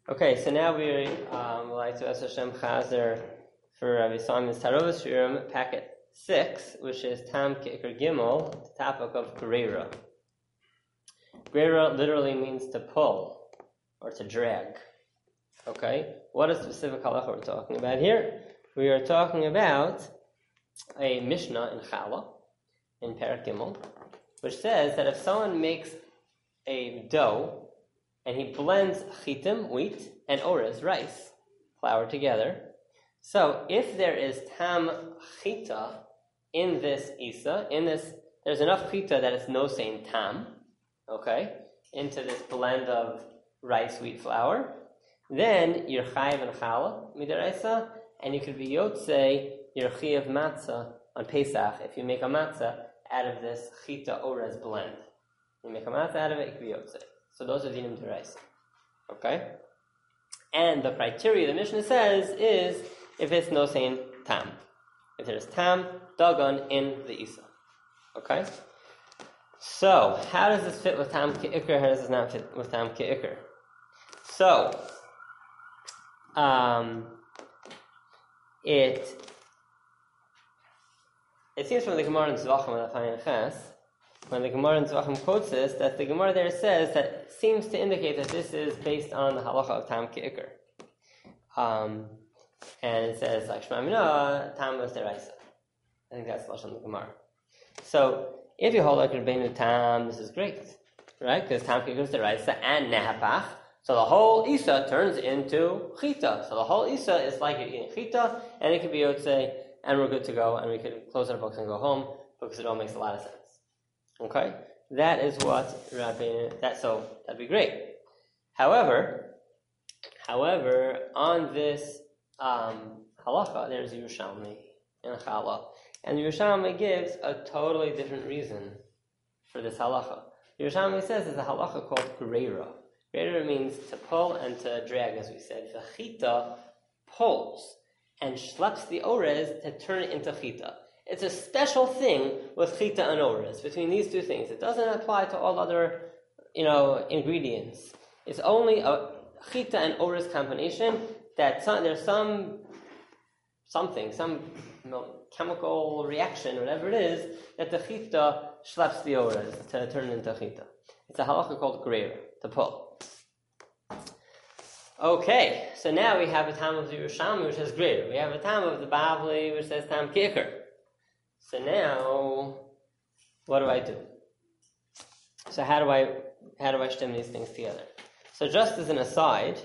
Okay, so now we would like to ask Hashem Chazer for Rabbi Simon's Tarovas Shirim, packet 6, which is Tam Ki'ikr Gimel, the topic of Greira. Greira literally means to pull or to drag. Okay, what is specific halacha we're talking about here? We are talking about a Mishnah in Chala, in Perek Gimel, which says that if someone makes a dough and he blends chitim, wheat, and orez, rice, flour together. So if there is tam chita in this isa, there's enough chita that it's no saying tam, okay, into this blend of rice, wheat, flour, then you're chayiv and chala midaraisa, and you could be yotzei, you're chayiv matzah on Pesach if you make a matzah out of this chita orez blend. You make a matzah out of it, you could be yotzei. So those are dinim d'oraisa. Okay? And the criteria the Mishnah says is if it's no saying tam. If there's tam, dagon in the isa. Okay? So, how does this fit with tam ki'ikr? How does this not fit with tam ki'ikr? So, it seems from the Gemara in Zvachim and Afayin Ches, when the Gemara in Zvachim quotes this, that the Gemara there says that it seems to indicate that this is based on the halacha of tam ki'ikr. And it says, like, Shema Minah, tam was deraisa. I think that's lashon the Gemara. So, if you hold like Rabbeinu tam, this is great, right? Because tam ki'ikr is deraisa and nehapach. So the whole isa turns into chita. So the whole isa is like you're eating chita, and it could be yotzei, and we're good to go, and we could close our books and go home, because it all makes a lot of sense. Okay? That is what that'd be great. However, on this halacha, there's Yerushalmi in Chala. And Yerushalmi gives a totally different reason for this halacha. Yerushalmi says there's a halacha called Greira. Greira means to pull and to drag, as we said. The chita pulls and schleps the orez to turn it into chita. It's a special thing with chita and orez, between these two things. It doesn't apply to all other, ingredients. It's only a chita and orez combination that there's some chemical reaction, whatever it is, that the chita schleps the orez to turn it into chita. It's a halacha called greira, to pull. Okay, so now we have a tam of the Yerushalmi, which says greira. We have a tam of the Bavli, which says tam ki'ikr. So now, what do I do? So how do I stem these things together? So just as an aside,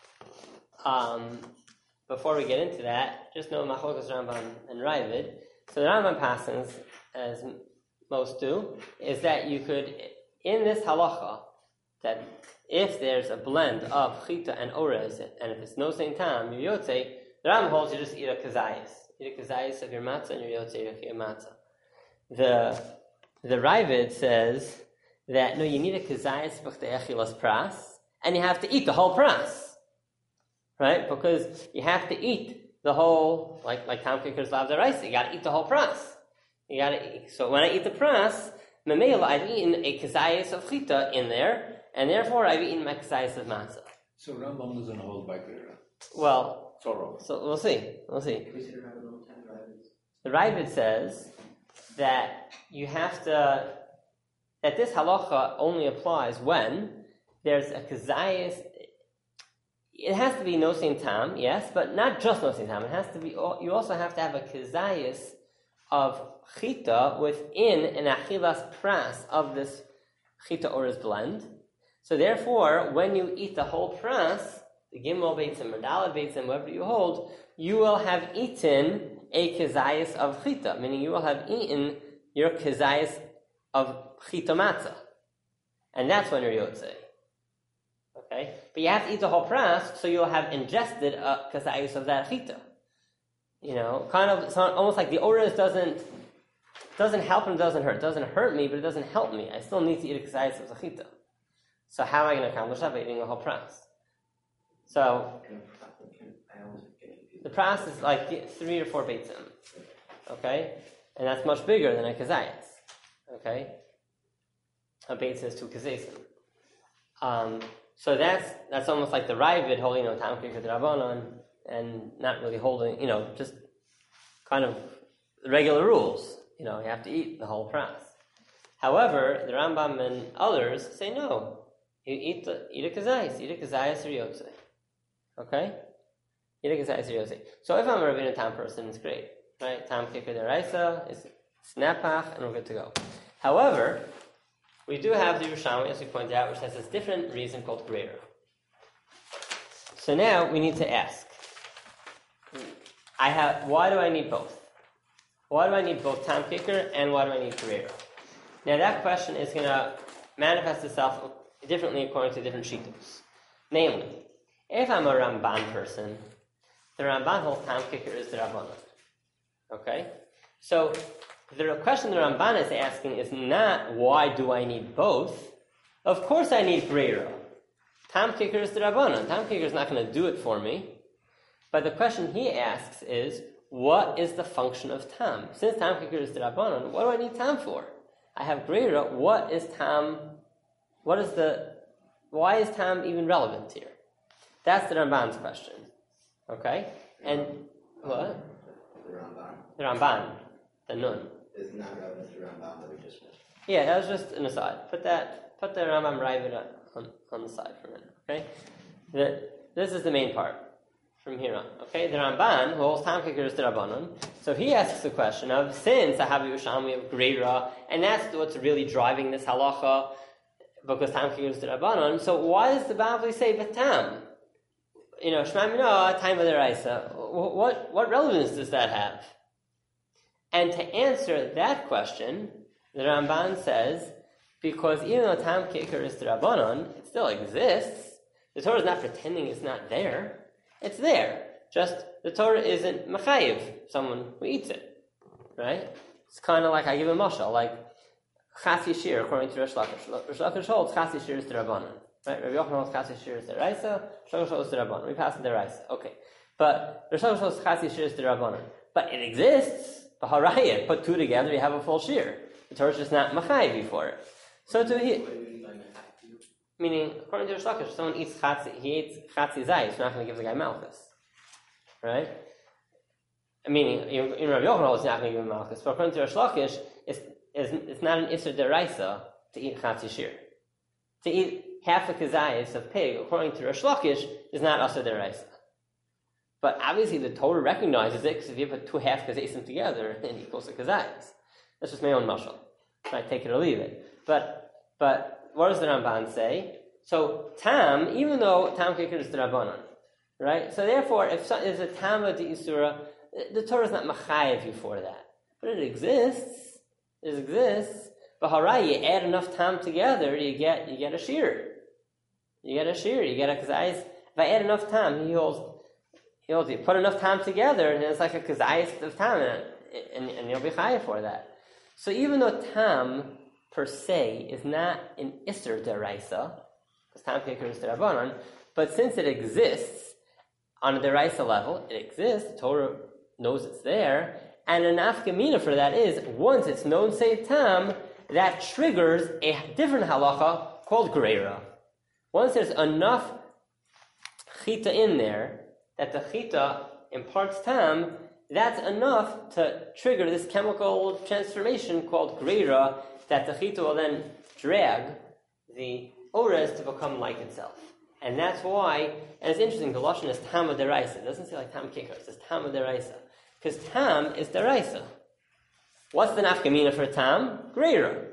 before we get into that, just know Machlokas Rambam and Ravid. So the Rambam passes, as most do, is that you could, in this halacha, that if there's a blend of chita and orez, and if it's no same time, you yotzei, the Rambam holds you just eat a kazayas. Eat a kazayas of your matzah and your yotzei your matzah. The Ravid says that no, you need a kazayas b'chtei echilas pras, and you have to eat the whole pras, right? Because you have to eat the whole, like tam ki'ikr lav deraisa. You got to eat the whole pras. You got to eat. So when I eat the pras, memela, I've eaten a kazayas of chita in there, and therefore I've eaten my kazayas of matzah. So Rambam doesn't hold by Greira. Well, so we'll see. The Ravid says that you have to, that this halacha only applies when there's a kazayas. It has to be no same tam, yes, but not just no same tam. It has to be. You also have to have a kazayas of chita within an achilas pras of this chita orez blend. So therefore, when you eat the whole pras, the gimel beitzim or dalad beitzim, whatever you hold, you will have eaten a kazayas of chita, meaning you will have eaten your kazayas of chita matzah, and that's when you're yotzei. Okay, but you have to eat the whole pras, so you'll have ingested a kazayas of that chita. Kind of, it's almost like the orez doesn't help and doesn't hurt. It doesn't hurt me, but it doesn't help me. I still need to eat a kazayas of the chita. So how am I going to accomplish that? By eating the whole pras. So the pras is like 3 or 4 beitzim, okay, and that's much bigger than a kazayas. Okay, a beitzim is 2 kazesim. So that's almost like the Ravid holding, Tam Kicker D'Rabbanan, and not really holding, just kind of regular rules. You have to eat the whole pras. However, the Rambam and others say no. You eat a kazayis or yotzei. Okay? Eat a kazayis or yotzei. So if I'm a Rabbeinu Tam person, it's great. Right? Tam Kicker D'Oraisa is snapach, and we're good to go. However, we do have the Yerushalmi, as we pointed out, which has this different reason called greater. So now we need to ask, why do I need both? Why do I need both Tam Kicker and why do I need greater? Now that question is going to manifest itself differently according to different shittos. Namely, if I'm a Ramban person, the Ramban holds Tam Kicker is the Rabbanan. Okay? So the question the Ramban is asking is not why do I need both? Of course I need greater. Tam Kicker is the Rabbanan. Tam Kicker is not going to do it for me. But the question he asks is, what is the function of Tam? Since Tam Kicker is the Rabbanan, what do I need Tam for? I have greater. What is Tam? Why is Tam even relevant here? That's the Ramban's question. Okay? And what? The Ramban. The Nun. Is not relevant to the Rambam that we just mentioned. Yeah, that was just an aside. Put the Rambam Ravid on the side for a minute. Okay? This is the main part from here on. Okay? The Ramban, who holds Tam Kicker is the Rabbanon, so he asks the question of, since I have a Yerushalmi of Greira, and that's what's really driving this halacha, because Tam Kicker is the Rabbanon, so why does the Bavli say Batam? Shema Mina, time of the Raisa. What relevance does that have? And to answer that question, the Ramban says, because even though Tam Kicker is the Rabbanon, it still exists. The Torah is not pretending it's not there. It's there. Just the Torah isn't mechayiv someone who eats it. Right? It's kind of like, I give a mashal, like Chas Yishir, according to Rish Lakish. Rish Lakish holds Chas Yishir is the Rabbanon. Right? Rabbi Yochanan holds Chas Yishir is the Raisa, Rish Lakish holds the Rabbanon. We pass the Raisa. Okay. But Rish Lakish holds Chas Yishir is the Rabbanon. But it exists. B'harayah, put two together, you have a full shir. The Torah is just not machayiv for it. So meaning, according to Rish Lakish, if someone eats he eats chatzi zayis, you're not going to give the guy malchus. Right? Meaning, in Rabbi Yochanan, it's not going to give him malchus. But according to Rish Lakish, it's not an isser deraisa to eat chatzi shir. To eat half a kazayis of pig, according to Rish Lakish, is not asur deraisa. But obviously the Torah recognizes it, because if you put two half kazayim together, then it equals a kazayis. That's just my own mashal. I take it or leave it. But what does the Ramban say? So Tam, even though Tam Kicker is the Rabbanan, right? So therefore, if there's a Tam of the Isura, the Torah is not machayev you for that. But it exists. It exists. But harai, you add enough Tam together, you get a shear. You get a kazayis. If I add enough Tam, he holds you put enough Tam together, and it's like a kazayis of Tam, and you'll be chayav for that. So even though Tam per se is not an Isser deraisa, because Tam Kicker is Rabbanan, but since it exists on a deraisa level, it exists, the Torah knows it's there, and an afkamina for that is, once it's known say Tam, that triggers a different halacha called Greira. Once there's enough chita in there, that the chita imparts Tam, that's enough to trigger this chemical transformation called Greira, that the chita will then drag the ores to become like itself. And that's why, and it's interesting, the Lashon is Tam of Deraisa. It doesn't say like Tam Kicker, it says Tam of Deraisa. Because Tam is Deraisa. What's the nafkamina for Tam? Greira.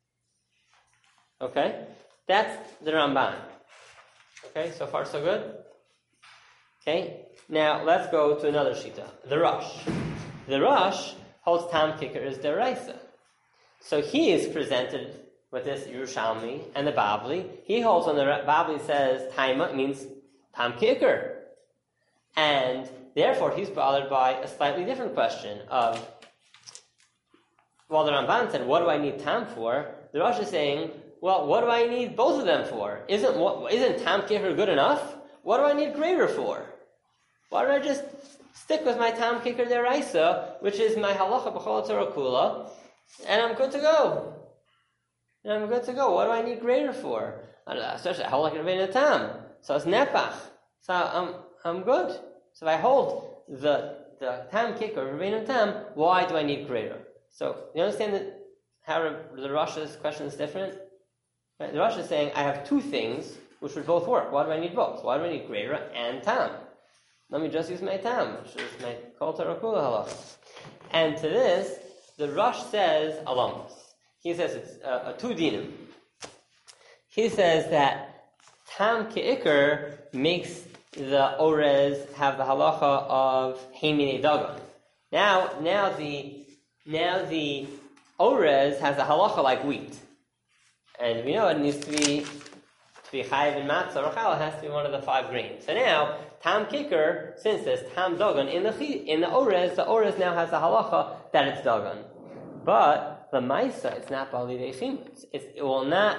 Okay? That's the Ramban. Okay, so far so good? Okay, now let's go to another shita, the Rosh. The Rosh holds Tam Kicker as Deraisa. So he is presented with this Yerushalmi and the Bavli. He holds on the Bavli says Taima means Tam Kicker. And therefore he's bothered by a slightly different question of, well, the Ramban said, what do I need Tam for? The Rosh is saying, well, what do I need both of them for? Isn't Tam Kicker good enough? What do I need greater for? Why don't I just stick with my Tam Kicker Deraisa, which is my halacha b'chol Torah kula, and I'm good to go. What do I need greater for? especially I hold like Rebbeinu Tam. So it's nepach. So I'm good. So if I hold the tam kicker of Rebbeinu Tam, why do I need greater? So you understand that how the Rosh's question is different? Right? The Rosh is saying I have two things which would both work. Why do I need both? Why do I need greater and tam? Let me just use my tam, which is my kol Torah kula halacha. And to this, the Rosh says alongus. He says it's a two dinim. He says that tam ke'ikr makes the orez have the halacha of heimine dagan. Now the orez has a halacha like wheat, and we know it needs to be chayiv in matzah or challah. It has to be one of the 5 grains. So now tam kicker, since there's tam dagan in the orez now has the halacha that it's dagan, but the ma'isa it's not bali dechimus. It will not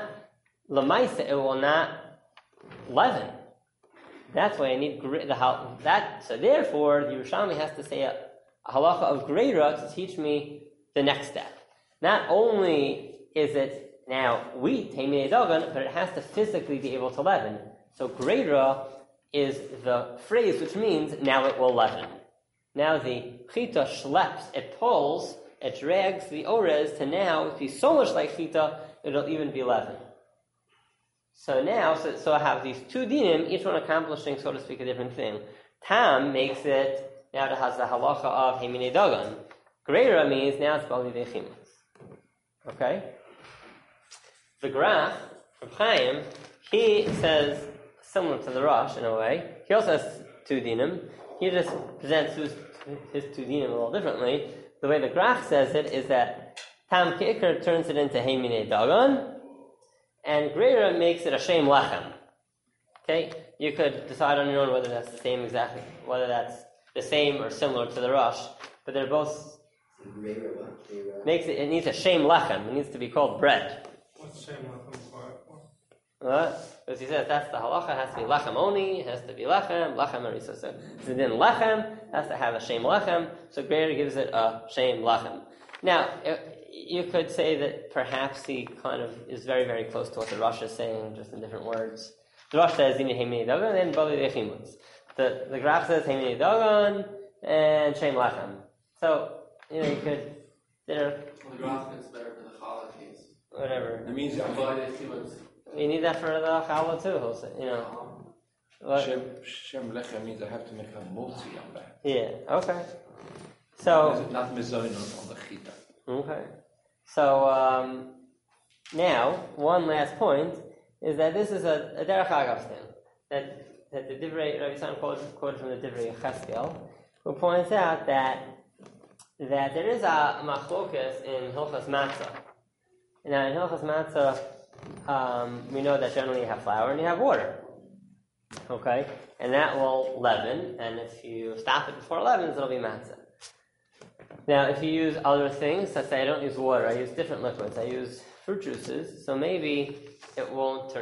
leaven. That's why I need that. So therefore, the Yerushalmi has to say a halacha of greira to teach me the next step. Not only is it now wheat, heimine dagan, but it has to physically be able to leaven. So greira is the phrase which means now it will leaven. Now the chita schleps, it pulls, it drags the orez to now be so much like chita, it'll even be leaven. So now, so I have these two dinim, each one accomplishing, so to speak, a different thing. Tam makes it, now it has the halacha of heimine dagan. Greira means now it's bali dechimus. Okay? The Graf, from Chaim, he says, similar to the Rosh in a way, he also has two dinim. He just presents his two dinim a little differently. The way the Graf says it is that tam ke'ikr turns it into heimine dagan, and greater makes it a shem lechem. Okay? You could decide on your own whether that's the same exactly, whether that's the same or similar to the Rosh, but they're both Greater what? it needs a shem lechem. It needs to be called bread. What's shem lechem for? What? Because he says that's the halacha, it has to be lechem only, it has to be lechem harisa. So then lechem has to have a shem lechem, so greater gives it a shem lechem. Now, you could say that perhaps he kind of is very, very close to what the Rosh is saying, just in different words. The Rosh says Zini Heimini Dagan and Bali Dechimus. The Graf says Heimini Dagan and Shem Lechem. So, you could The graph is better for the challah case. whatever. It means You need that for the challah too, he'll say, Shem Lechem means I have to make a motzi on that. Yeah, okay. So Not mezoin on the chita. okay. So now, one last point is that this is a derech agav thing. That the Divrei Rabbi Yisrael quoted from the Divrei Cheskel, who points out that there is a machlokas in Hilchas Matzah. Now, in Hilchas Matzah, we know that generally you have flour and you have water. Okay? And that will leaven, and if you stop it before it leavens, it'll be matzah. Now, if you use other things, let's say I don't use water, I use different liquids, I use fruit juices, so maybe it won't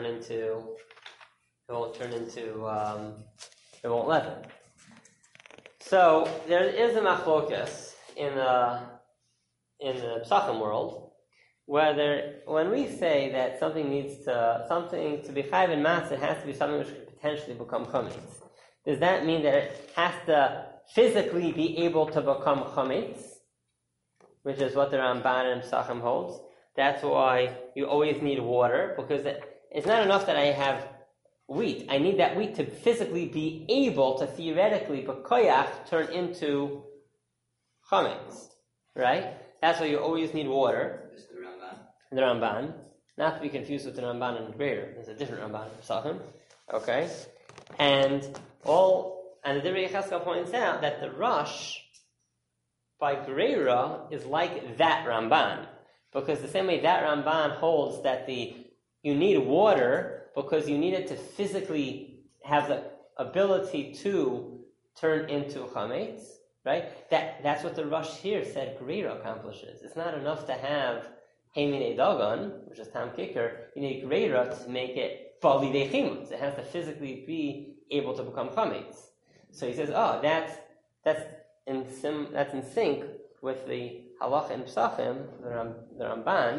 leaven. So there is a machlokas in the Pesachim world, whether when we say that something to be chayv in matzah, it has to be something which could potentially become chametz. Does that mean that it has to physically be able to become chametz, which is what the Ramban and Pesachim holds? That's why you always need water, because it's not enough that I have wheat. I need that wheat to physically be able to theoretically, b'koyach, turn into chametz, right? That's why you always need water. This is the Ramban. The Ramban, not to be confused with the Ramban and Greater. There's a different Ramban in Pesachim. Okay, and the Divrei Cheskel points out that the Rosh by Greira is like that Ramban, because the same way that Ramban holds that you need water because you need it to physically have the ability to turn into chametz, right? That's what the Rosh here said Greira accomplishes. It's not enough to have Heimine Dagan, which is Tam Kicker. You need Greira to make it Bali Dechimus. It has to physically be able to become chametz. So he says, that's in sync with the Halach and Pesachim, the Ramban,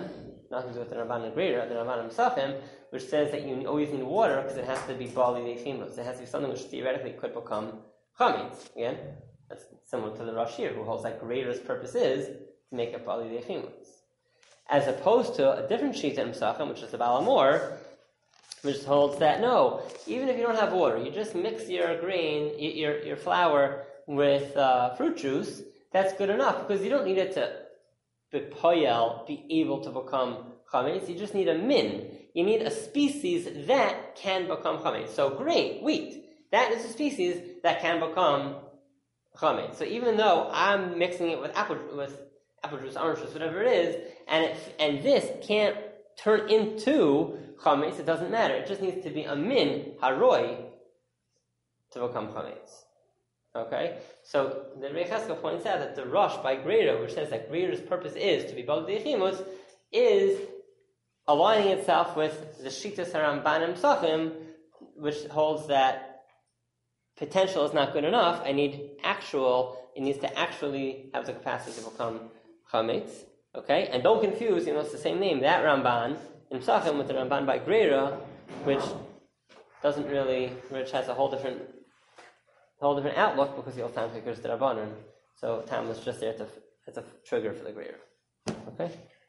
nothing to do with the Ramban Greira, the Ramban Mesachim, which says that you always need water because it has to be Bali de Chimos. It has to be something which theoretically could become Chametz. Again, that's similar to the Rashir, who holds that Greira's purpose is to make it Bali de Chimos. As opposed to a different Shita in Mesachim, which is the Baal Amor, which holds that no, even if you don't have water, you just mix your grain, your flour with fruit juice, that's good enough because you don't need it to be able to become chametz. You just need a min. You need a species that can become chametz. So grain, wheat, that is a species that can become chametz. So even though I'm mixing it with apple juice, orange juice, whatever it is, and this can't turn into chametz, it doesn't matter. It just needs to be a min haroi to become chametz. Okay, so the Rei Cheskel points out that the Rosh by Greira, which says that Greira's purpose is to be Bali de Chimos, is aligning itself with the Shitas HaRamban Mesachim, which holds that potential is not good enough. It needs to actually have the capacity to become Chametz. Okay, and don't confuse, it's the same name, that Ramban in Mesachim with the Ramban by Greira, which has a whole different outlook because the old time figures the Rabbanon. So time was just there as a trigger for the Greira. Okay?